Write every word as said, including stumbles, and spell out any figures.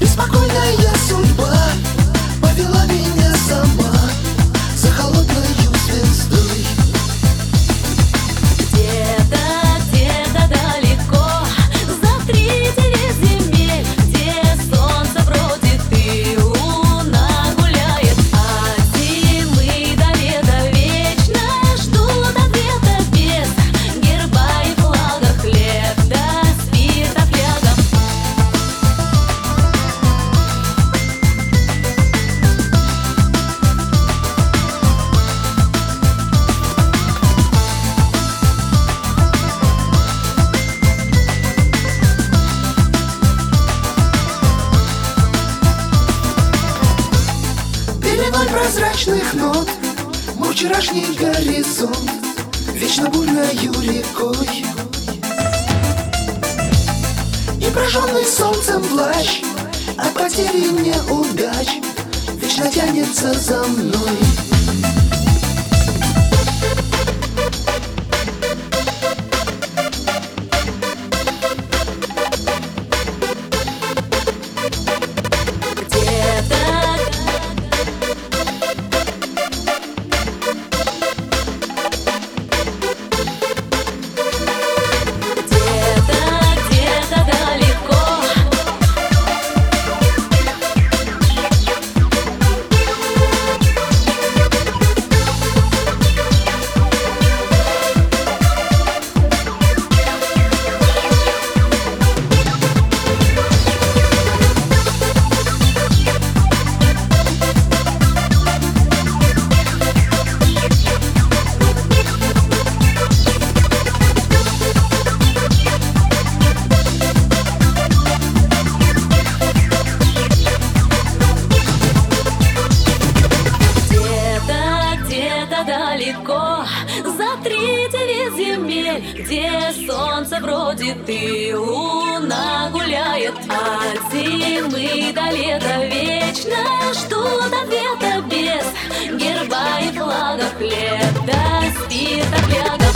Беспокойная судьба повела меня сама за холодною звездой. Где-то, где-то далеко, за тридевять земель, где солнце бродит и луна гуляет, от зимы до лета вечно ждут ответа без герба и флага, хлеб да спирта флягом. Пеленой прозрачных нот мой вчерашний горизонт вечно бурною рекой. И прожженный солнцем плащ от потери неудач вечно тянется за мной. Далеко, за тридевять земель, где солнце бродит и луна гуляет, от зимы до лета вечно ждут ответа без герба и флага, хлеб да спирта флягом.